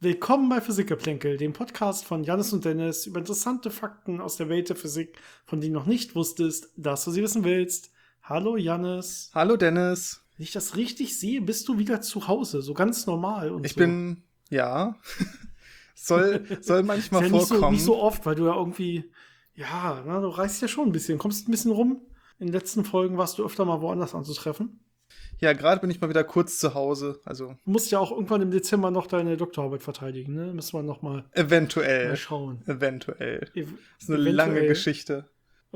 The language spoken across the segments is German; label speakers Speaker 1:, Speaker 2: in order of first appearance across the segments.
Speaker 1: Willkommen bei Physikgeplänkel, dem Podcast von Jannis und Dennis über interessante Fakten aus der Welt der Physik, von denen du noch nicht wusstest, dass du sie wissen willst. Hallo Jannis.
Speaker 2: Hallo Dennis.
Speaker 1: Wenn ich das richtig sehe, bist du wieder zu Hause, so ganz normal und
Speaker 2: Ich
Speaker 1: so.
Speaker 2: bin, ja, soll manchmal
Speaker 1: ist ja
Speaker 2: vorkommen.
Speaker 1: Nicht so oft, weil du ja irgendwie, du reist ja schon ein bisschen, kommst ein bisschen rum. In den letzten Folgen warst du öfter mal woanders anzutreffen.
Speaker 2: Ja, gerade bin ich mal wieder kurz zu Hause, also.
Speaker 1: Du musst ja auch irgendwann im Dezember noch deine Doktorarbeit verteidigen, ne? Müssen wir noch mal schauen.
Speaker 2: Eventuell. Das ist eine
Speaker 1: Eventuell.
Speaker 2: lange Geschichte.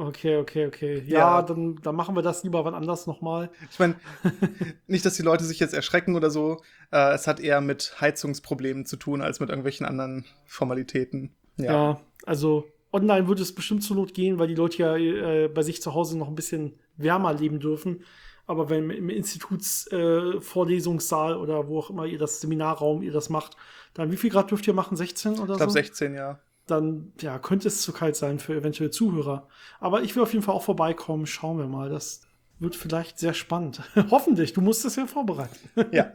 Speaker 1: Okay.
Speaker 2: Ja.
Speaker 1: Dann machen wir das lieber wann anders nochmal.
Speaker 2: Ich meine, nicht, dass die Leute sich jetzt erschrecken oder so. Es hat eher mit Heizungsproblemen zu tun, als mit irgendwelchen anderen Formalitäten.
Speaker 1: Ja, also online würde es bestimmt zur Not gehen, weil die Leute ja bei sich zu Hause noch ein bisschen wärmer leben dürfen. Aber wenn im Institutsvorlesungssaal oder wo auch immer ihr das Seminarraum ihr das macht, dann wie viel Grad dürft ihr machen? 16 oder so?
Speaker 2: Ich glaube 16, ja.
Speaker 1: Dann könnte es zu kalt sein für eventuelle Zuhörer. Aber ich will auf jeden Fall auch vorbeikommen. Schauen wir mal. Das wird vielleicht sehr spannend. Hoffentlich. Du musst es ja vorbereiten.
Speaker 2: Ja.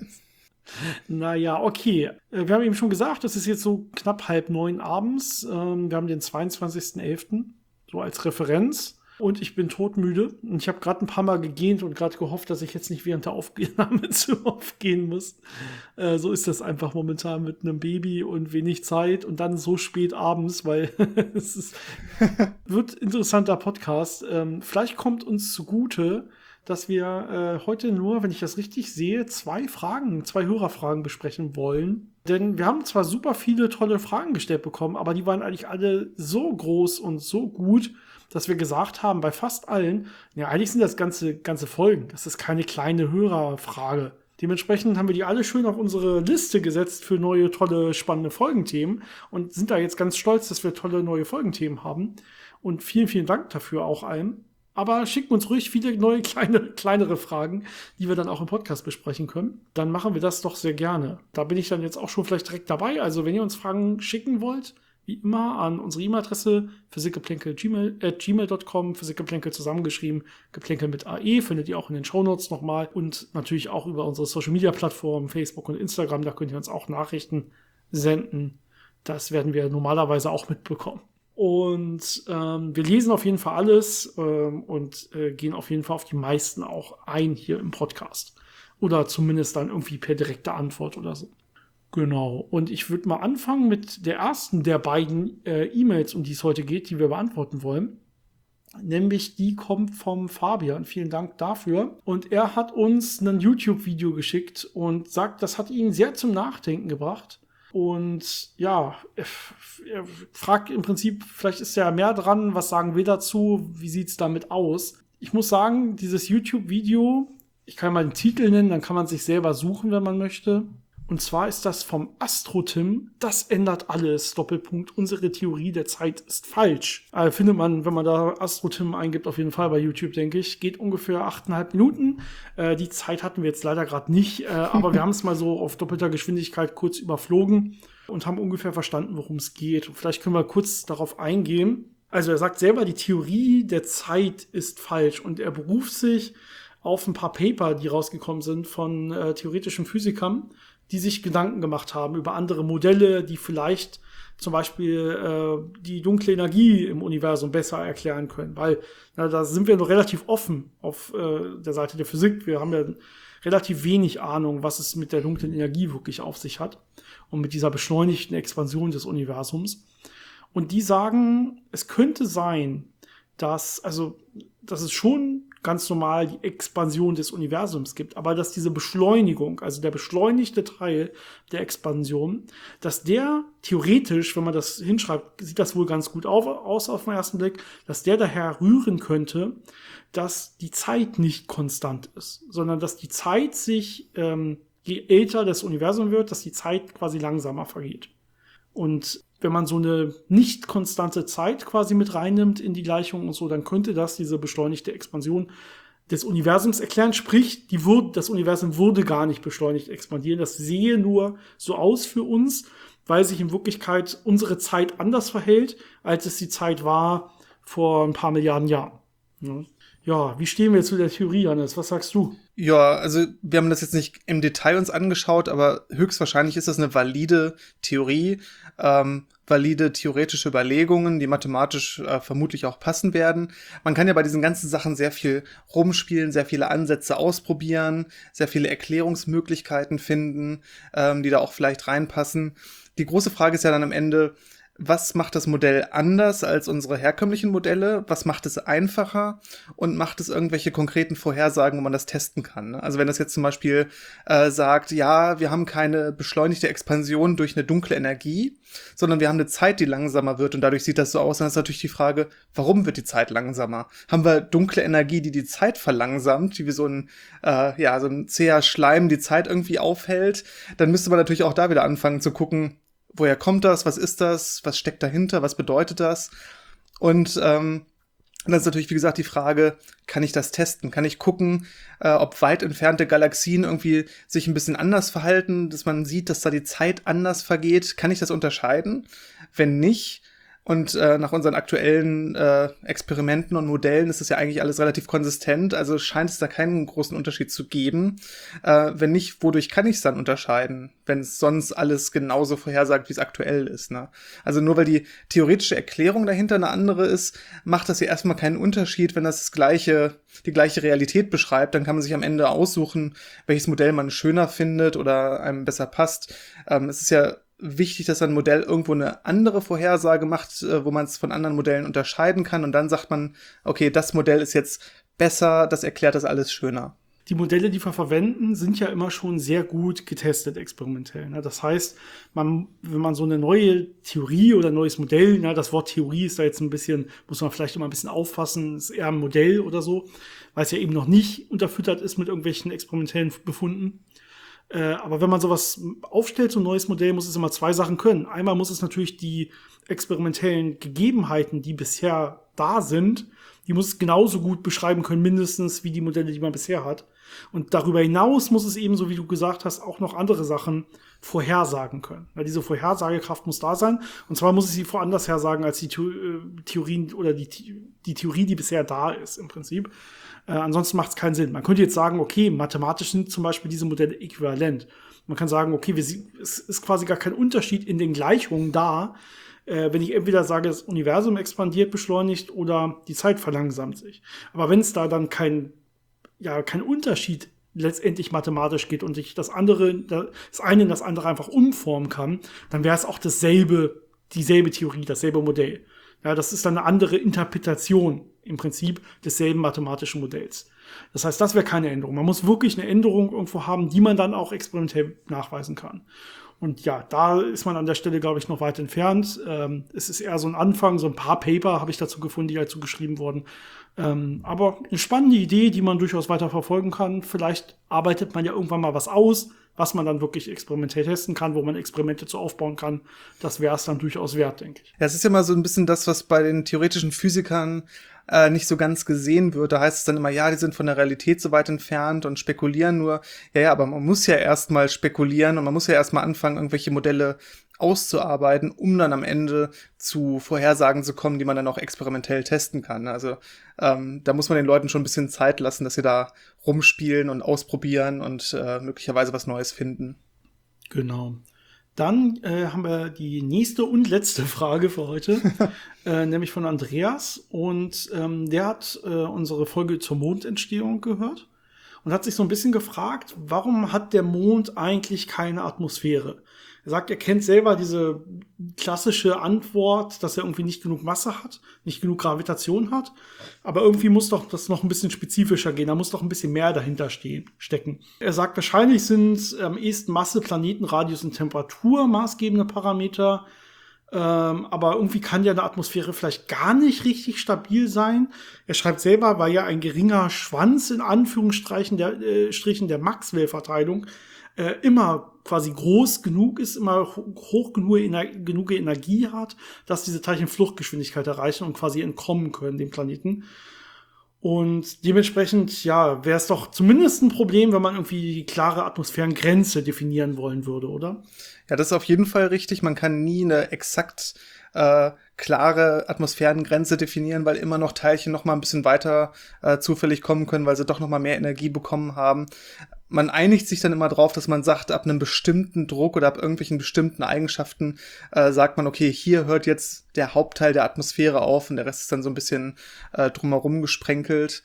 Speaker 1: Naja, okay. Wir haben eben schon gesagt, das ist jetzt so knapp 8:30 abends. Wir haben den 22.11. so als Referenz. Und ich bin todmüde. Und ich habe gerade ein paar Mal gegähnt und gerade gehofft, dass ich jetzt nicht während der Aufnahme zu oft gehen muss. So ist das einfach momentan mit einem Baby und wenig Zeit und dann so spät abends, weil es wird interessanter Podcast. Vielleicht kommt uns zugute, dass wir heute nur, wenn ich das richtig sehe, zwei Hörerfragen besprechen wollen. Denn wir haben zwar super viele tolle Fragen gestellt bekommen, aber die waren eigentlich alle so groß und so gut, dass wir gesagt haben, bei fast allen, ja, eigentlich sind das ganze Folgen. Das ist keine kleine Hörerfrage. Dementsprechend haben wir die alle schön auf unsere Liste gesetzt für neue, tolle, spannende Folgenthemen und sind da jetzt ganz stolz, dass wir tolle neue Folgenthemen haben. Und vielen, vielen Dank dafür auch allen. Aber schickt uns ruhig viele neue, kleinere Fragen, die wir dann auch im Podcast besprechen können. Dann machen wir das doch sehr gerne. Da bin ich dann jetzt auch schon vielleicht direkt dabei. Also wenn ihr uns Fragen schicken wollt, wie immer an unsere E-Mail-Adresse physikgeplänkel@gmail.com, Physikgeplänkel zusammengeschrieben, Geplänkel mit AE, findet ihr auch in den Shownotes nochmal und natürlich auch über unsere Social-Media-Plattformen, Facebook und Instagram, da könnt ihr uns auch Nachrichten senden. Das werden wir normalerweise auch mitbekommen. Und wir lesen auf jeden Fall alles und gehen auf jeden Fall auf die meisten auch ein hier im Podcast. Oder zumindest dann irgendwie per direkte Antwort oder so. Genau. Und ich würde mal anfangen mit der ersten der beiden E-Mails, um die es heute geht, die wir beantworten wollen. Nämlich die kommt vom Fabian. Vielen Dank dafür. Und er hat uns ein YouTube-Video geschickt und sagt, das hat ihn sehr zum Nachdenken gebracht. Und ja, er fragt im Prinzip, vielleicht ist ja mehr dran, was sagen wir dazu, wie sieht's damit aus? Ich muss sagen, dieses YouTube-Video, ich kann mal den Titel nennen, dann kann man sich selber suchen, wenn man möchte. Und zwar ist das vom Astro-Tim. Das ändert alles. Doppelpunkt. Unsere Theorie der Zeit ist falsch. Findet man, wenn man da Astro-Tim eingibt, auf jeden Fall bei YouTube, denke ich. Geht ungefähr 8,5 Minuten. Die Zeit hatten wir jetzt leider gerade nicht. Aber wir haben es mal so auf doppelter Geschwindigkeit kurz überflogen und haben ungefähr verstanden, worum es geht. Und vielleicht können wir kurz darauf eingehen. Also er sagt selber, die Theorie der Zeit ist falsch. Und er beruft sich auf ein paar Paper, die rausgekommen sind von theoretischen Physikern, die sich Gedanken gemacht haben über andere Modelle, die vielleicht zum Beispiel die dunkle Energie im Universum besser erklären können. Weil da sind wir noch relativ offen auf der Seite der Physik. Wir haben ja relativ wenig Ahnung, was es mit der dunklen Energie wirklich auf sich hat und mit dieser beschleunigten Expansion des Universums. Und die sagen, es könnte sein, dass es schon ganz normal die Expansion des Universums gibt, aber dass diese Beschleunigung, also der beschleunigte Teil der Expansion, dass der theoretisch, wenn man das hinschreibt, sieht das wohl ganz gut aus auf den ersten Blick, dass der daher rühren könnte, dass die Zeit nicht konstant ist, sondern dass die Zeit sich, je älter das Universum wird, dass die Zeit quasi langsamer vergeht. Und wenn man so eine nicht konstante Zeit quasi mit reinnimmt in die Gleichung und so, dann könnte das diese beschleunigte Expansion des Universums erklären. Sprich, das Universum würde gar nicht beschleunigt expandieren. Das sehe nur so aus für uns, weil sich in Wirklichkeit unsere Zeit anders verhält, als es die Zeit war vor ein paar Milliarden Jahren. Ja. Ja, wie stehen wir zu der Theorie, Hannes? Was sagst du?
Speaker 2: Ja, also wir haben das jetzt nicht im Detail uns angeschaut, aber höchstwahrscheinlich ist das eine valide Theorie, valide theoretische Überlegungen, die mathematisch vermutlich auch passen werden. Man kann ja bei diesen ganzen Sachen sehr viel rumspielen, sehr viele Ansätze ausprobieren, sehr viele Erklärungsmöglichkeiten finden, die da auch vielleicht reinpassen. Die große Frage ist ja dann am Ende, was macht das Modell anders als unsere herkömmlichen Modelle? Was macht es einfacher? Und macht es irgendwelche konkreten Vorhersagen, wo man das testen kann? Ne? Also wenn das jetzt zum Beispiel sagt, ja, wir haben keine beschleunigte Expansion durch eine dunkle Energie, sondern wir haben eine Zeit, die langsamer wird und dadurch sieht das so aus, dann ist natürlich die Frage, warum wird die Zeit langsamer? Haben wir dunkle Energie, die die Zeit verlangsamt, die wie so ein zäher Schleim die Zeit irgendwie aufhält? Dann müsste man natürlich auch da wieder anfangen zu gucken, woher kommt das? Was ist das? Was steckt dahinter? Was bedeutet das? Und dann ist natürlich, wie gesagt, die Frage, kann ich das testen? Kann ich gucken, ob weit entfernte Galaxien irgendwie sich ein bisschen anders verhalten, dass man sieht, dass da die Zeit anders vergeht? Kann ich das unterscheiden? Wenn nicht, und nach unseren aktuellen Experimenten und Modellen ist das ja eigentlich alles relativ konsistent, also scheint es da keinen großen Unterschied zu geben. Wenn nicht, wodurch kann ich es dann unterscheiden, wenn es sonst alles genauso vorhersagt, wie es aktuell ist, ne? Also nur weil die theoretische Erklärung dahinter eine andere ist, macht das ja erstmal keinen Unterschied, wenn das die gleiche Realität beschreibt, dann kann man sich am Ende aussuchen, welches Modell man schöner findet oder einem besser passt. Es ist ja wichtig, dass ein Modell irgendwo eine andere Vorhersage macht, wo man es von anderen Modellen unterscheiden kann. Und dann sagt man, okay, das Modell ist jetzt besser, das erklärt das alles schöner.
Speaker 1: Die Modelle, die wir verwenden, sind ja immer schon sehr gut getestet experimentell. Ne? Das heißt, wenn man so eine neue Theorie oder ein neues Modell, ne, das Wort Theorie ist da jetzt ein bisschen, muss man vielleicht immer ein bisschen auffassen, ist eher ein Modell oder so, weil es ja eben noch nicht unterfüttert ist mit irgendwelchen experimentellen Befunden. Aber wenn man sowas aufstellt, so ein neues Modell, muss es immer zwei Sachen können. Einmal muss es natürlich die experimentellen Gegebenheiten, die bisher da sind, die muss es genauso gut beschreiben können, mindestens wie die Modelle, die man bisher hat. Und darüber hinaus muss es eben, so wie du gesagt hast, auch noch andere Sachen vorhersagen können. Weil diese Vorhersagekraft muss da sein. Und zwar muss es sie woanders hersagen als die Theorien oder die Theorie, die bisher da ist im Prinzip. Ansonsten macht es keinen Sinn. Man könnte jetzt sagen, okay, mathematisch sind zum Beispiel diese Modelle äquivalent. Man kann sagen, okay, es ist quasi gar kein Unterschied in den Gleichungen da, wenn ich entweder sage, das Universum expandiert, beschleunigt oder die Zeit verlangsamt sich. Aber wenn es da dann kein Unterschied letztendlich mathematisch geht und ich das eine in das andere einfach umformen kann, dann wäre es auch dieselbe Theorie, dasselbe Modell. Ja, das ist dann eine andere Interpretation im Prinzip desselben mathematischen Modells. Das heißt, das wäre keine Änderung. Man muss wirklich eine Änderung irgendwo haben, die man dann auch experimentell nachweisen kann. Und ja, da ist man an der Stelle, glaube ich, noch weit entfernt. Es ist eher so ein Anfang, so ein paar Paper habe ich dazu gefunden, die dazu geschrieben wurden. Aber eine spannende Idee, die man durchaus weiter verfolgen kann. Vielleicht arbeitet man ja irgendwann mal was aus, was man dann wirklich experimentell testen kann, wo man Experimente zu aufbauen kann. Das wäre es dann durchaus wert, denke ich.
Speaker 2: Ja, es ist ja mal so ein bisschen das, was bei den theoretischen Physikern nicht so ganz gesehen wird. Da heißt es dann immer, ja, die sind von der Realität so weit entfernt und spekulieren nur. Ja, aber man muss ja erstmal spekulieren und man muss ja erstmal anfangen, irgendwelche Modelle auszuarbeiten, um dann am Ende zu Vorhersagen zu kommen, die man dann auch experimentell testen kann. Also da muss man den Leuten schon ein bisschen Zeit lassen, dass sie da rumspielen und ausprobieren und möglicherweise was Neues finden.
Speaker 1: Genau. Dann haben wir die nächste und letzte Frage für heute, nämlich von Andreas. Und der hat unsere Folge zur Mondentstehung gehört und hat sich so ein bisschen gefragt, warum hat der Mond eigentlich keine Atmosphäre? Er sagt, er kennt selber diese klassische Antwort, dass er irgendwie nicht genug Masse hat, nicht genug Gravitation hat. Aber irgendwie muss doch das noch ein bisschen spezifischer gehen. Da muss doch ein bisschen mehr dahinter stecken. Er sagt, wahrscheinlich sind am ehesten Masse, Planeten, Radius und Temperatur maßgebende Parameter. Aber irgendwie kann ja eine Atmosphäre vielleicht gar nicht richtig stabil sein. Er schreibt selber, weil ja ein geringer Schwanz in Anführungsstrichen der Maxwell-Verteilung immer quasi groß genug ist, immer hoch genug Energie hat, dass diese Teilchen Fluchtgeschwindigkeit erreichen und quasi entkommen können dem Planeten. Und dementsprechend, ja, wäre es doch zumindest ein Problem, wenn man irgendwie die klare Atmosphärengrenze definieren wollen würde, oder?
Speaker 2: Ja, das ist auf jeden Fall richtig. Man kann nie eine exakt klare Atmosphärengrenze definieren, weil immer noch Teilchen noch mal ein bisschen weiter zufällig kommen können, weil sie doch noch mal mehr Energie bekommen haben. Man einigt sich dann immer drauf, dass man sagt, ab einem bestimmten Druck oder ab irgendwelchen bestimmten Eigenschaften sagt man, okay, hier hört jetzt der Hauptteil der Atmosphäre auf und der Rest ist dann so ein bisschen drumherum gesprenkelt.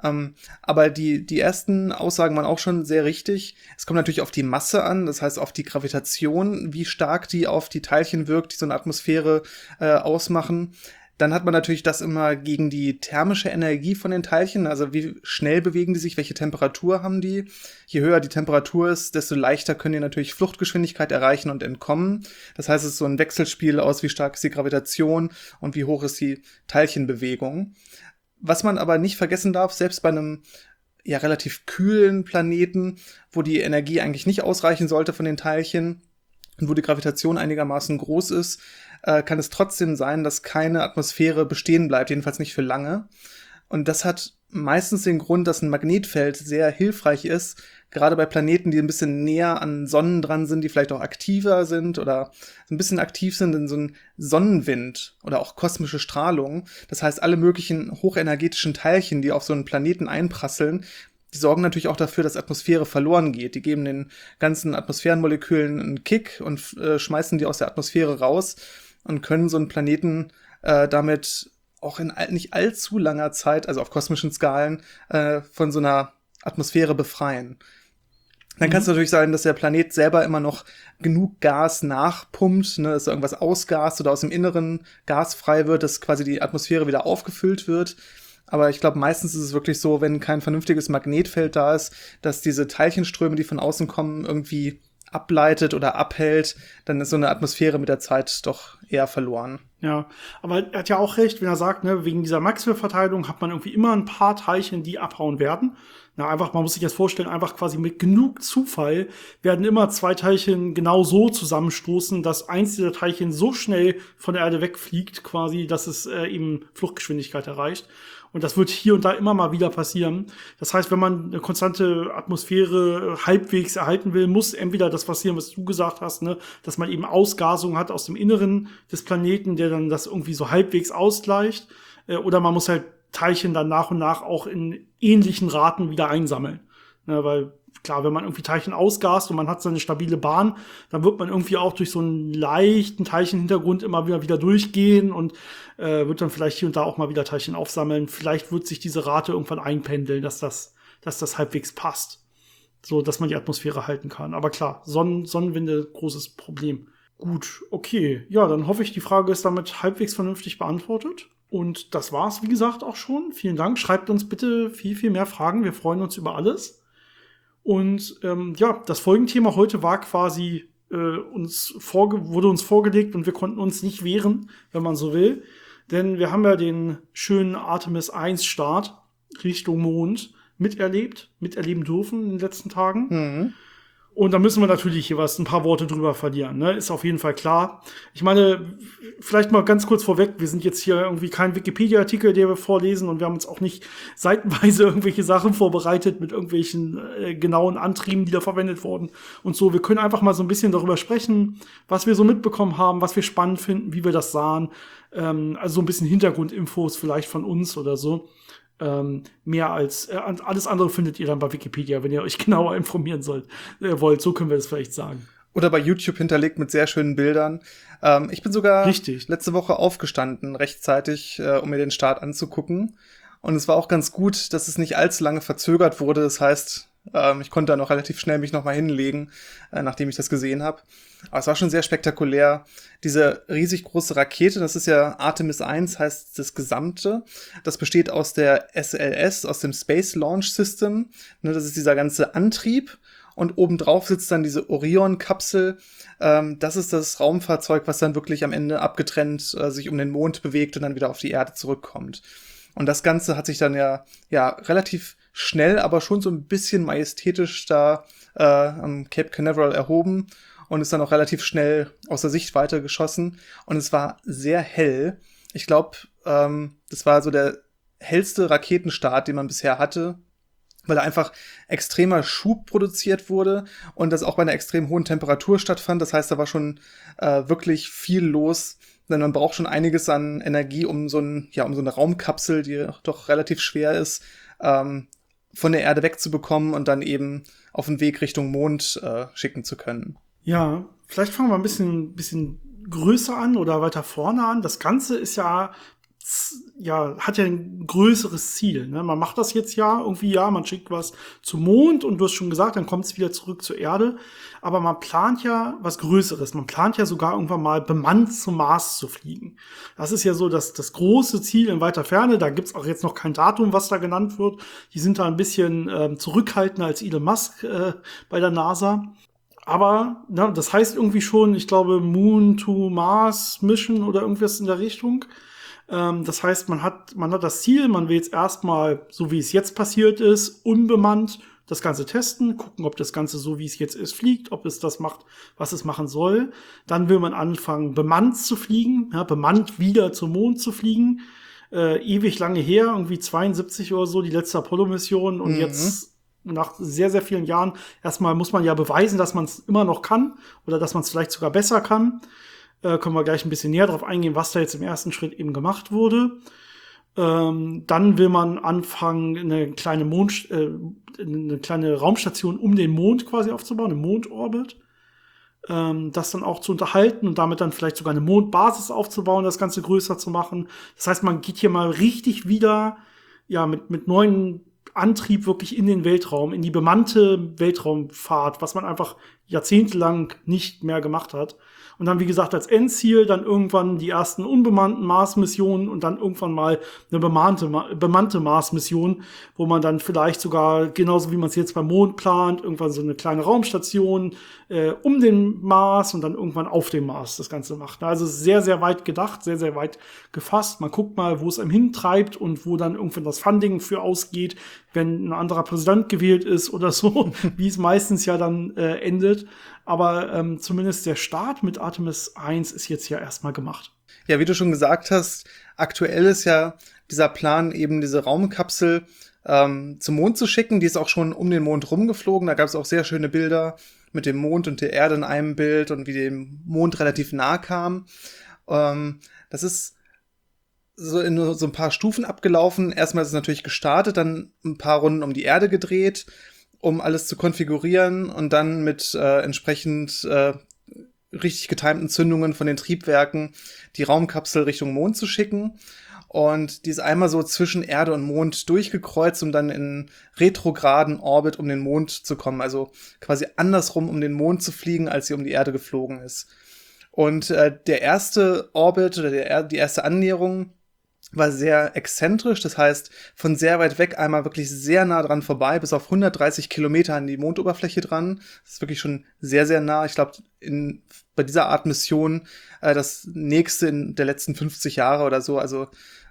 Speaker 2: Aber die ersten Aussagen waren auch schon sehr richtig. Es kommt natürlich auf die Masse an, das heißt auf die Gravitation, wie stark die auf die Teilchen wirkt, die so eine Atmosphäre ausmachen. Dann hat man natürlich das immer gegen die thermische Energie von den Teilchen, also wie schnell bewegen die sich, welche Temperatur haben die. Je höher die Temperatur ist, desto leichter können die natürlich Fluchtgeschwindigkeit erreichen und entkommen. Das heißt, es ist so ein Wechselspiel aus, wie stark ist die Gravitation und wie hoch ist die Teilchenbewegung. Was man aber nicht vergessen darf, selbst bei einem ja relativ kühlen Planeten, wo die Energie eigentlich nicht ausreichen sollte von den Teilchen und wo die Gravitation einigermaßen groß ist, kann es trotzdem sein, dass keine Atmosphäre bestehen bleibt, jedenfalls nicht für lange. Und das hat meistens den Grund, dass ein Magnetfeld sehr hilfreich ist, gerade bei Planeten, die ein bisschen näher an Sonnen dran sind, die vielleicht auch aktiver sind oder ein bisschen aktiv sind, in so ein Sonnenwind oder auch kosmische Strahlung. Das heißt, alle möglichen hochenergetischen Teilchen, die auf so einen Planeten einprasseln, die sorgen natürlich auch dafür, dass Atmosphäre verloren geht. Die geben den ganzen Atmosphärenmolekülen einen Kick und schmeißen die aus der Atmosphäre raus und können so einen Planeten damit auch in nicht allzu langer Zeit, also auf kosmischen Skalen, von so einer Atmosphäre befreien. Dann kann es natürlich sein, dass der Planet selber immer noch genug Gas nachpumpt, ne, dass irgendwas ausgast oder aus dem Inneren Gas frei wird, dass quasi die Atmosphäre wieder aufgefüllt wird. Aber ich glaube, meistens ist es wirklich so, wenn kein vernünftiges Magnetfeld da ist, dass diese Teilchenströme, die von außen kommen, irgendwie ableitet oder abhält, dann ist so eine Atmosphäre mit der Zeit doch eher verloren.
Speaker 1: Ja, aber er hat ja auch recht, wenn er sagt, ne, wegen dieser Maxwell-Verteilung hat man irgendwie immer ein paar Teilchen, die abhauen werden. Na, einfach, man muss sich das vorstellen, einfach quasi mit genug Zufall werden immer zwei Teilchen genau so zusammenstoßen, dass eins dieser Teilchen so schnell von der Erde wegfliegt, quasi, dass es eben Fluchtgeschwindigkeit erreicht. Und das wird hier und da immer mal wieder passieren. Das heißt, wenn man eine konstante Atmosphäre halbwegs erhalten will, muss entweder das passieren, was du gesagt hast, ne, dass man eben Ausgasung hat aus dem Inneren des Planeten, der dann das irgendwie so halbwegs ausgleicht. Oder man muss halt Teilchen dann nach und nach auch in ähnlichen Raten wieder einsammeln. Ne, weil klar, wenn man irgendwie Teilchen ausgast und man hat so eine stabile Bahn, dann wird man irgendwie auch durch so einen leichten Teilchenhintergrund immer wieder durchgehen und wird dann vielleicht hier und da auch mal wieder Teilchen aufsammeln. Vielleicht wird sich diese Rate irgendwann einpendeln, dass das halbwegs passt, so dass man die Atmosphäre halten kann. Aber klar, Sonnenwinde, großes Problem. Gut, okay. Ja, dann hoffe ich, die Frage ist damit halbwegs vernünftig beantwortet. Und das war's, wie gesagt, auch schon. Vielen Dank. Schreibt uns bitte viel, viel mehr Fragen. Wir freuen uns über alles. Und ja, das Folgenthema heute war quasi wurde uns vorgelegt und wir konnten uns nicht wehren, wenn man so will. Denn wir haben ja den schönen Artemis 1 Start Richtung Mond miterleben dürfen in den letzten Tagen.
Speaker 2: Mhm.
Speaker 1: Und da müssen wir natürlich hier ein paar Worte drüber verlieren, ne? Ist auf jeden Fall klar. Ich meine, vielleicht mal ganz kurz vorweg, wir sind jetzt hier irgendwie kein Wikipedia-Artikel, den wir vorlesen und wir haben uns auch nicht seitenweise irgendwelche Sachen vorbereitet mit irgendwelchen genauen Antrieben, die da verwendet wurden und so. Wir können einfach mal so ein bisschen darüber sprechen, was wir so mitbekommen haben, was wir spannend finden, wie wir das sahen. Also so ein bisschen Hintergrundinfos vielleicht von uns oder so. Mehr als alles andere findet ihr dann bei Wikipedia, wenn ihr euch genauer informieren wollt. So können wir das vielleicht sagen.
Speaker 2: Oder bei YouTube hinterlegt mit sehr schönen Bildern. Ich bin sogar letzte Woche aufgestanden, rechtzeitig, um mir den Start anzugucken. Und es war auch ganz gut, dass es nicht allzu lange verzögert wurde. Das heißt, ich konnte dann auch relativ schnell mich nochmal hinlegen, nachdem ich das gesehen habe. Aber es war schon sehr spektakulär. Diese riesig große Rakete, das ist ja Artemis 1, heißt das Gesamte. Das besteht aus der SLS, aus dem Space Launch System. Das ist dieser ganze Antrieb. Und obendrauf sitzt dann diese Orion-Kapsel. Das ist das Raumfahrzeug, was dann wirklich am Ende abgetrennt sich um den Mond bewegt und dann wieder auf die Erde zurückkommt. Und das Ganze hat sich dann ja relativ schnell, aber schon so ein bisschen majestätisch da am Cape Canaveral erhoben und ist dann auch relativ schnell aus der Sichtweite geschossen. Und es war sehr hell. Ich glaube, das war so der hellste Raketenstart, den man bisher hatte, weil da einfach extremer Schub produziert wurde und das auch bei einer extrem hohen Temperatur stattfand. Das heißt, da war schon wirklich viel los, denn man braucht schon einiges an Energie, um so eine Raumkapsel, die doch relativ schwer ist, von der Erde wegzubekommen und dann eben auf den Weg Richtung Mond schicken zu können.
Speaker 1: Ja, vielleicht fangen wir ein bisschen größer an oder weiter vorne an. Das Ganze ist ja, hat ja ein größeres Ziel. Ne? Man macht das jetzt irgendwie, man schickt was zum Mond und du hast schon gesagt, dann kommt es wieder zurück zur Erde. Aber man plant ja was Größeres. Man plant ja sogar irgendwann mal bemannt zum Mars zu fliegen. Das ist ja so das große Ziel in weiter Ferne. Da gibt's auch jetzt noch kein Datum, was da genannt wird. Die sind da ein bisschen zurückhaltender als Elon Musk bei der NASA. Aber das heißt irgendwie schon, ich glaube, Moon to Mars Mission oder irgendwas in der Richtung. Das heißt, man hat das Ziel, man will jetzt erstmal, so wie es jetzt passiert ist, unbemannt das Ganze testen, gucken, ob das Ganze so, wie es jetzt ist, fliegt, ob es das macht, was es machen soll. Dann will man anfangen, bemannt zu fliegen, bemannt wieder zum Mond zu fliegen. Ewig lange her, irgendwie 72 oder so, die letzte Apollo-Mission. Und jetzt, nach sehr, sehr vielen Jahren, erstmal muss man ja beweisen, dass man es immer noch kann oder dass man es vielleicht sogar besser kann. Können wir gleich ein bisschen näher drauf eingehen, was da jetzt im ersten Schritt eben gemacht wurde. Dann will man anfangen, eine kleine Raumstation um den Mond quasi aufzubauen, einen Mondorbit. Das dann auch zu unterhalten und damit dann vielleicht sogar eine Mondbasis aufzubauen, das Ganze größer zu machen. Das heißt, man geht hier mal richtig wieder, mit neuen Antrieb wirklich in den Weltraum, in die bemannte Weltraumfahrt, was man einfach jahrzehntelang nicht mehr gemacht hat. Und dann, wie gesagt, als Endziel dann irgendwann die ersten unbemannten Mars-Missionen und dann irgendwann mal eine bemannte Mars-Mission, wo man dann vielleicht sogar, genauso wie man es jetzt beim Mond plant, irgendwann so eine kleine Raumstation um den Mars und dann irgendwann auf dem Mars das Ganze macht. Also sehr, sehr weit gedacht, sehr, sehr weit gefasst. Man guckt mal, wo es einem hintreibt und wo dann irgendwann das Funding für ausgeht, wenn ein anderer Präsident gewählt ist oder so, wie es meistens ja dann endet. Aber zumindest der Start mit Artemis 1 ist jetzt ja erstmal gemacht.
Speaker 2: Ja, wie du schon gesagt hast, aktuell ist ja dieser Plan, eben diese Raumkapsel zum Mond zu schicken. Die ist auch schon um den Mond rumgeflogen. Da gab es auch sehr schöne Bilder mit dem Mond und der Erde in einem Bild und wie dem Mond relativ nah kam. Das ist so in so ein paar Stufen abgelaufen. Erstmal ist es natürlich gestartet, dann ein paar Runden um die Erde gedreht, um alles zu konfigurieren und dann mit entsprechend richtig getimten Zündungen von den Triebwerken die Raumkapsel Richtung Mond zu schicken. Und die ist einmal so zwischen Erde und Mond durchgekreuzt, um dann in retrograden Orbit um den Mond zu kommen. Also quasi andersrum um den Mond zu fliegen, als sie um die Erde geflogen ist. Und der erste Orbit oder die erste Annäherung war sehr exzentrisch, das heißt von sehr weit weg einmal wirklich sehr nah dran vorbei, bis auf 130 Kilometer an die Mondoberfläche dran. Das ist wirklich schon sehr, sehr nah. Ich glaube, bei dieser Art Mission das nächste in der letzten 50 Jahre oder so. Also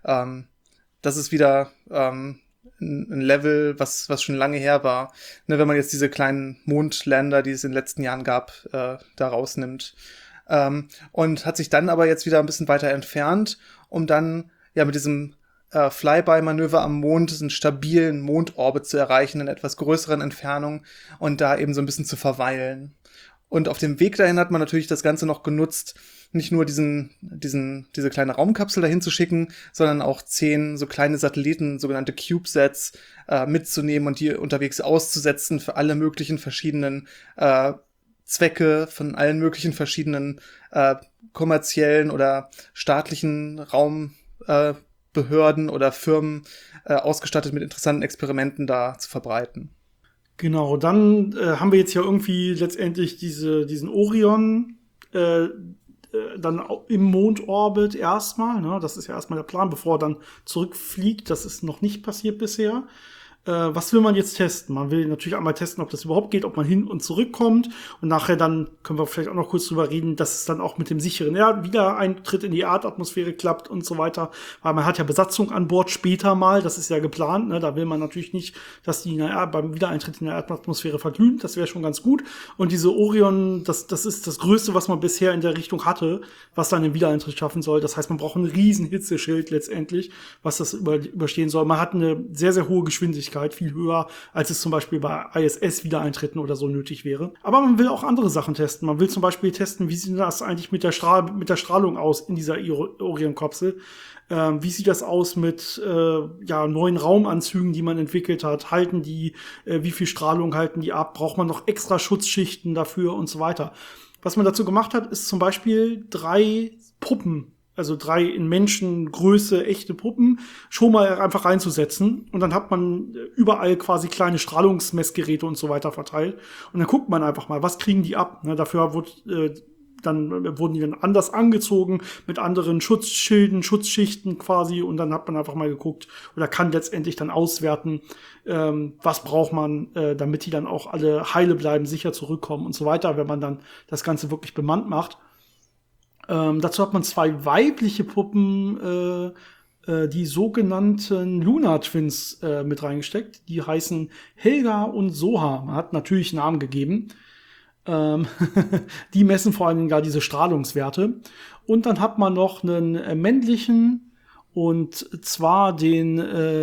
Speaker 2: das ist wieder ein Level, was schon lange her war. Ne, wenn man jetzt diese kleinen Mondländer, die es in den letzten Jahren gab, da rausnimmt. Und hat sich dann aber jetzt wieder ein bisschen weiter entfernt, um dann mit diesem Flyby-Manöver am Mond einen stabilen Mondorbit zu erreichen, in etwas größeren Entfernung und da eben so ein bisschen zu verweilen. Und auf dem Weg dahin hat man natürlich das Ganze noch genutzt, nicht nur diese kleine Raumkapsel dahin zu schicken, sondern auch 10 so kleine Satelliten, sogenannte CubeSats, mitzunehmen und die unterwegs auszusetzen für alle möglichen verschiedenen Zwecke von allen möglichen verschiedenen kommerziellen oder staatlichen Raumbehörden oder Firmen ausgestattet mit interessanten Experimenten da zu verbreiten.
Speaker 1: Genau, dann haben wir jetzt ja irgendwie letztendlich diesen Orion dann im Mondorbit erstmal. Ne? Das ist ja erstmal der Plan, bevor er dann zurückfliegt. Das ist noch nicht passiert bisher. Was will man jetzt testen? Man will natürlich einmal testen, ob das überhaupt geht, ob man hin und zurückkommt. Und nachher dann können wir vielleicht auch noch kurz drüber reden, dass es dann auch mit dem sicheren Wiedereintritt in die Erdatmosphäre klappt und so weiter. Weil man hat ja Besatzung an Bord später mal, das ist ja geplant. Ne? Da will man natürlich nicht, dass die beim Wiedereintritt in der Erdatmosphäre verglühen. Das wäre schon ganz gut. Und diese Orion, das ist das Größte, was man bisher in der Richtung hatte, was dann den Wiedereintritt schaffen soll. Das heißt, man braucht ein riesen Hitzeschild letztendlich, was das überstehen soll. Man hat eine sehr, sehr hohe Geschwindigkeit Genauigkeit, viel höher, als es zum Beispiel bei ISS-Wiedereintritten oder so nötig wäre. Aber man will auch andere Sachen testen. Man will zum Beispiel testen, wie sieht das eigentlich mit der Strahlung aus in dieser Orion-Kapsel? Wie sieht das aus mit neuen Raumanzügen, die man entwickelt hat? Halten die, wie viel Strahlung halten die ab? Braucht man noch extra Schutzschichten dafür und so weiter? Was man dazu gemacht hat, ist zum Beispiel 3 Puppen, also 3 in Menschengröße echte Puppen, schon mal einfach reinzusetzen. Und dann hat man überall quasi kleine Strahlungsmessgeräte und so weiter verteilt. Und dann guckt man einfach mal, was kriegen die ab? Ne, dafür wurden die dann anders angezogen, mit anderen Schutzschilden, Schutzschichten quasi. Und dann hat man einfach mal geguckt oder kann letztendlich dann auswerten, was braucht man, damit die dann auch alle heile bleiben, sicher zurückkommen und so weiter, wenn man dann das Ganze wirklich bemannt macht. Dazu hat man 2 weibliche Puppen, die sogenannten Lunar Twins mit reingesteckt. Die heißen Helga und Soha. Man hat natürlich Namen gegeben. Die messen vor allem gar diese Strahlungswerte. Und dann hat man noch einen männlichen, und zwar den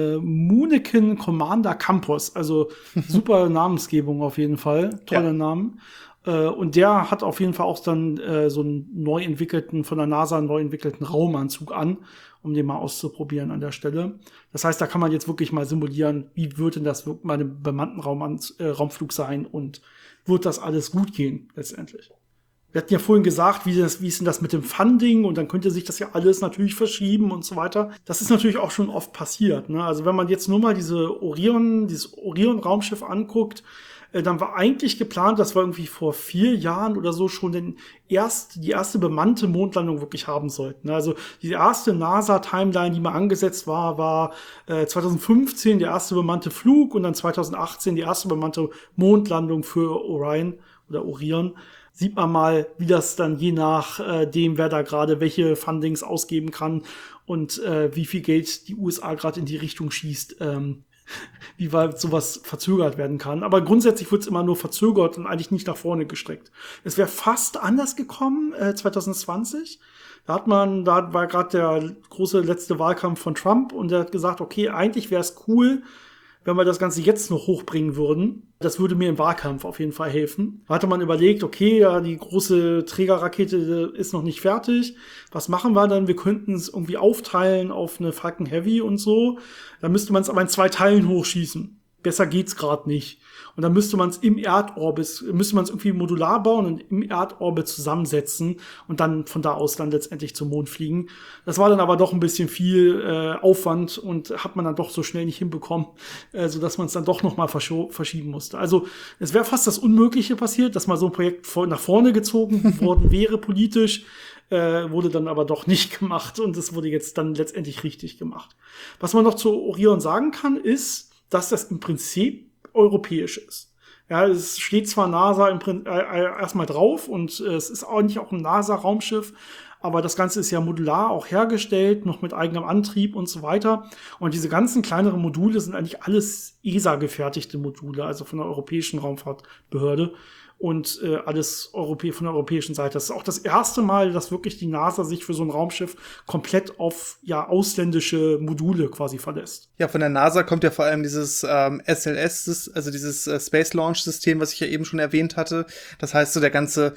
Speaker 1: Muneken Commander Campos. Also super Namensgebung auf jeden Fall. Tolle Namen. Und der hat auf jeden Fall auch dann so einen von der NASA neu entwickelten Raumanzug an, um den mal auszuprobieren an der Stelle. Das heißt, da kann man jetzt wirklich mal simulieren, wie wird denn das bei einem bemannten Raumflug sein und wird das alles gut gehen letztendlich. Wir hatten ja vorhin gesagt, wie ist denn das mit dem Funding, und dann könnte sich das ja alles natürlich verschieben und so weiter. Das ist natürlich auch schon oft passiert, ne? Also wenn man jetzt nur mal dieses Orion-Raumschiff anguckt, dann war eigentlich geplant, dass wir irgendwie vor 4 Jahren oder so schon die erste bemannte Mondlandung wirklich haben sollten. Also die erste NASA-Timeline, die mal angesetzt war 2015 der erste bemannte Flug und dann 2018 die erste bemannte Mondlandung für Orion. Sieht man mal, wie das dann je nach dem, wer da gerade welche Fundings ausgeben kann und wie viel Geld die USA gerade in die Richtung schießt, wie weit sowas verzögert werden kann. Aber grundsätzlich wird es immer nur verzögert und eigentlich nicht nach vorne gestreckt. Es wäre fast anders gekommen 2020. Da war gerade der große letzte Wahlkampf von Trump und der hat gesagt, okay, eigentlich wäre es cool, wenn wir das Ganze jetzt noch hochbringen würden. Das würde mir im Wahlkampf auf jeden Fall helfen. Da hatte man überlegt, okay, ja, die große Trägerrakete ist noch nicht fertig. Was machen wir dann? Wir könnten es irgendwie aufteilen auf eine Falcon Heavy und so. Dann müsste man es aber in 2 Teilen hochschießen. Besser geht's gerade nicht. Und dann müsste man es irgendwie modular bauen und im Erdorbit zusammensetzen und dann von da aus dann letztendlich zum Mond fliegen. Das war dann aber doch ein bisschen viel Aufwand und hat man dann doch so schnell nicht hinbekommen, sodass man es dann doch nochmal verschieben musste. Also es wäre fast das Unmögliche passiert, dass mal so ein Projekt nach vorne gezogen worden wäre politisch, wurde dann aber doch nicht gemacht und es wurde jetzt dann letztendlich richtig gemacht. Was man noch zu Orion sagen kann, ist, dass das im Prinzip europäisch ist. Ja, es steht zwar NASA erstmal drauf und es ist eigentlich auch ein NASA-Raumschiff, aber das Ganze ist ja modular auch hergestellt, noch mit eigenem Antrieb und so weiter. Und diese ganzen kleineren Module sind eigentlich alles ESA-gefertigte Module, also von der Europäischen Raumfahrtbehörde. Und alles von der europäischen Seite. Das ist auch das erste Mal, dass wirklich die NASA sich für so ein Raumschiff komplett auf ausländische Module quasi verlässt.
Speaker 2: Ja, von der NASA kommt ja vor allem dieses SLS, also dieses Space Launch System, was ich ja eben schon erwähnt hatte. Das heißt so der ganze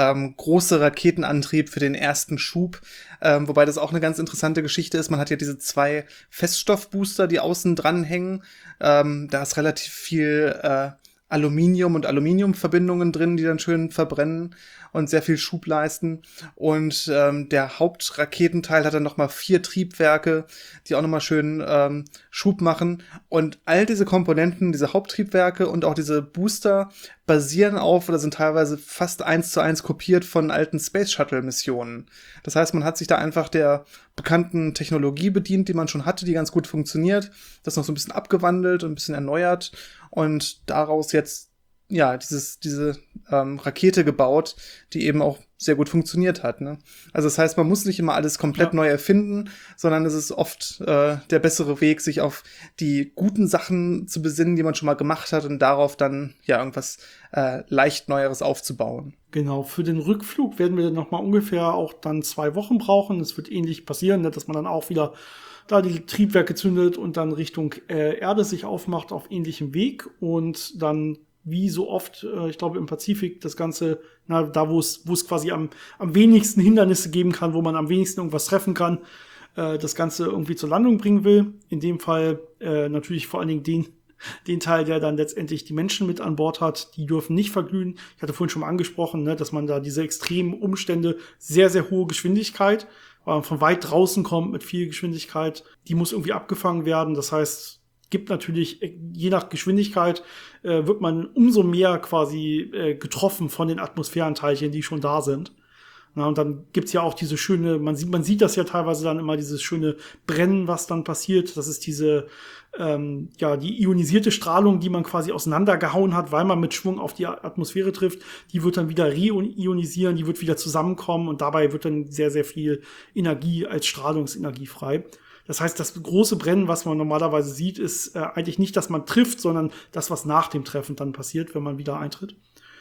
Speaker 2: große Raketenantrieb für den ersten Schub. Wobei das auch eine ganz interessante Geschichte ist. Man hat ja diese 2 Feststoffbooster, die außen dranhängen. Da ist relativ viel Aluminium und Aluminiumverbindungen drin, die dann schön verbrennen und sehr viel Schub leisten. Und der Hauptraketenteil hat dann nochmal 4 Triebwerke, die auch nochmal schön Schub machen. Und all diese Komponenten, diese Haupttriebwerke und auch diese Booster basieren auf oder sind teilweise fast 1:1 kopiert von alten Space-Shuttle-Missionen. Das heißt, man hat sich da einfach der bekannten Technologie bedient, die man schon hatte, die ganz gut funktioniert, das noch so ein bisschen abgewandelt und ein bisschen erneuert und daraus jetzt diese Rakete gebaut, die eben auch sehr gut funktioniert hat. Ne? Also das heißt, man muss nicht immer alles komplett neu erfinden, sondern es ist oft der bessere Weg, sich auf die guten Sachen zu besinnen, die man schon mal gemacht hat und darauf dann ja irgendwas leicht Neueres aufzubauen.
Speaker 1: Genau, für den Rückflug werden wir noch mal ungefähr auch dann 2 Wochen brauchen. Es wird ähnlich passieren, ne, dass man dann auch wieder da die Triebwerke zündet und dann Richtung Erde sich aufmacht auf ähnlichem Weg und dann wie so oft, ich glaube im Pazifik, das Ganze, da wo es quasi am wenigsten Hindernisse geben kann, wo man am wenigsten irgendwas treffen kann, das Ganze irgendwie zur Landung bringen will. In dem Fall natürlich vor allen Dingen den Teil, der dann letztendlich die Menschen mit an Bord hat, die dürfen nicht verglühen. Ich hatte vorhin schon mal angesprochen, ne, dass man da diese extremen Umstände, sehr, sehr hohe Geschwindigkeit, weil man von weit draußen kommt mit viel Geschwindigkeit, die muss irgendwie abgefangen werden. Das heißt, gibt natürlich, je nach Geschwindigkeit, wird man umso mehr quasi getroffen von den Atmosphärenteilchen, die schon da sind. Na, und dann gibt's ja auch diese schöne, man sieht das ja teilweise dann immer, dieses schöne Brennen, was dann passiert. Das ist diese, die ionisierte Strahlung, die man quasi auseinandergehauen hat, weil man mit Schwung auf die Atmosphäre trifft. Die wird dann wieder reionisieren, die wird wieder zusammenkommen und dabei wird dann sehr, sehr viel Energie als Strahlungsenergie frei. Das heißt, das große Brennen, was man normalerweise sieht, ist eigentlich nicht, dass man trifft, sondern das, was nach dem Treffen dann passiert, wenn man wieder eintritt.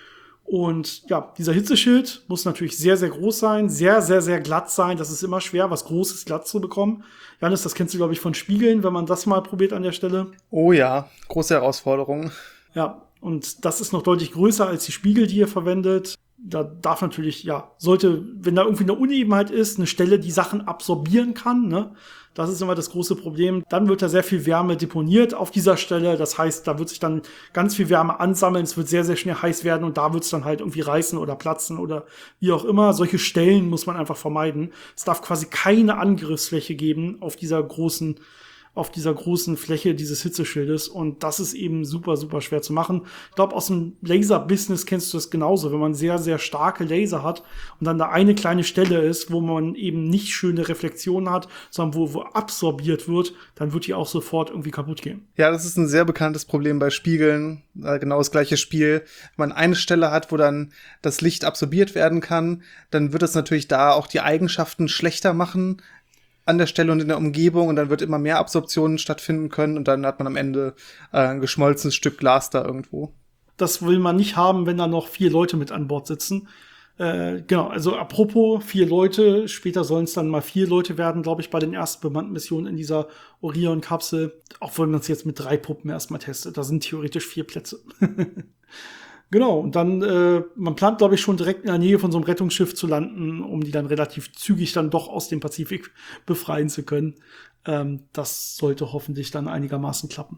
Speaker 1: Und ja, dieser Hitzeschild muss natürlich sehr, sehr groß sein, sehr, sehr, sehr glatt sein. Das ist immer schwer, was Großes glatt zu bekommen. Janis, das kennst du, glaube ich, von Spiegeln, wenn man das mal probiert an der Stelle.
Speaker 2: Oh ja, große Herausforderung.
Speaker 1: Ja, und das ist noch deutlich größer als die Spiegel, die ihr verwendet. Da darf natürlich, wenn da irgendwie eine Unebenheit ist, eine Stelle, die Sachen absorbieren kann, ne? Das ist immer das große Problem. Dann wird da sehr viel Wärme deponiert auf dieser Stelle. Das heißt, da wird sich dann ganz viel Wärme ansammeln. Es wird sehr, sehr schnell heiß werden und da wird es dann halt irgendwie reißen oder platzen oder wie auch immer. Solche Stellen muss man einfach vermeiden. Es darf quasi keine Angriffsfläche geben auf dieser großen Fläche dieses Hitzeschildes und das ist eben super, super schwer zu machen. Ich glaube, aus dem Laser-Business kennst du das genauso, wenn man sehr, sehr starke Laser hat und dann da eine kleine Stelle ist, wo man eben nicht schöne Reflexionen hat, sondern wo absorbiert wird, dann wird die auch sofort irgendwie kaputt gehen.
Speaker 2: Ja, das ist ein sehr bekanntes Problem bei Spiegeln, genau das gleiche Spiel. Wenn man eine Stelle hat, wo dann das Licht absorbiert werden kann, dann wird es natürlich da auch die Eigenschaften schlechter machen an der Stelle und in der Umgebung und dann wird immer mehr Absorptionen stattfinden können und dann hat man am Ende ein geschmolzenes Stück Glas da irgendwo.
Speaker 1: Das will man nicht haben, wenn da noch 4 Leute mit an Bord sitzen. Genau, also apropos 4 Leute, später sollen es dann mal 4 Leute werden, glaube ich, bei den ersten bemannten Missionen in dieser Orion-Kapsel. Auch wenn man es jetzt mit 3 Puppen erstmal testet. Da sind theoretisch 4 Plätze. Genau, und dann, man plant, glaube ich, schon direkt in der Nähe von so einem Rettungsschiff zu landen, um die dann relativ zügig dann doch aus dem Pazifik befreien zu können. Das sollte hoffentlich dann einigermaßen klappen.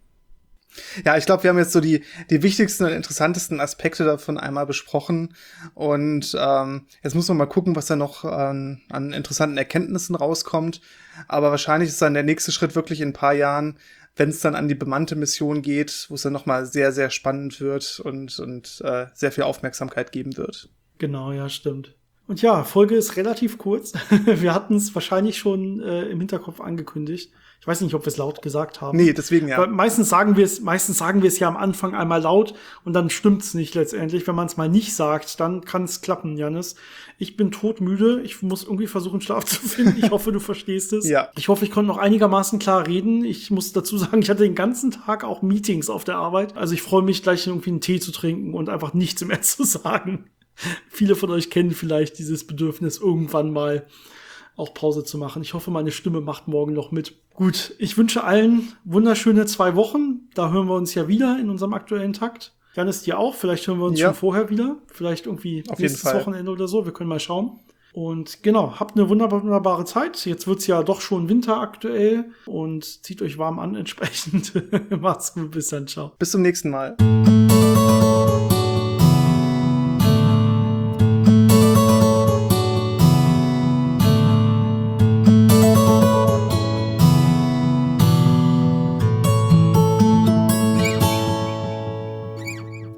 Speaker 2: Ja, ich glaube, wir haben jetzt so die wichtigsten und interessantesten Aspekte davon einmal besprochen. Und jetzt muss man mal gucken, was da noch an interessanten Erkenntnissen rauskommt. Aber wahrscheinlich ist dann der nächste Schritt wirklich in ein paar Jahren, wenn es dann an die bemannte Mission geht, wo es dann nochmal sehr, sehr spannend wird und sehr viel Aufmerksamkeit geben wird.
Speaker 1: Genau, ja, stimmt. Und ja, Folge ist relativ kurz. Wir hatten es wahrscheinlich schon im Hinterkopf angekündigt. Ich weiß nicht, ob wir es laut gesagt haben.
Speaker 2: Nee, deswegen ja.
Speaker 1: Weil meistens sagen wir es ja am Anfang einmal laut und dann stimmt's nicht letztendlich. Wenn man es mal nicht sagt, dann kann es klappen, Janis. Ich bin todmüde. Ich muss irgendwie versuchen, Schlaf zu finden. Ich hoffe, du verstehst es.
Speaker 2: Ja.
Speaker 1: Ich hoffe, ich konnte noch einigermaßen klar reden. Ich muss dazu sagen, ich hatte den ganzen Tag auch Meetings auf der Arbeit. Also ich freue mich, gleich irgendwie einen Tee zu trinken und einfach nichts mehr zu sagen. Viele von euch kennen vielleicht dieses Bedürfnis, irgendwann mal auch Pause zu machen. Ich hoffe, meine Stimme macht morgen noch mit. Gut, ich wünsche allen wunderschöne 2 Wochen. Da hören wir uns ja wieder in unserem aktuellen Takt. Janis, dir auch. Vielleicht hören wir uns schon vorher wieder. Vielleicht irgendwie
Speaker 2: auf
Speaker 1: nächstes Wochenende oder so. Wir können mal schauen. Und genau, habt eine wunderbare Zeit. Jetzt wird's ja doch schon Winter aktuell. Und zieht euch warm an entsprechend. Macht's gut, bis dann, ciao.
Speaker 2: Bis zum nächsten Mal.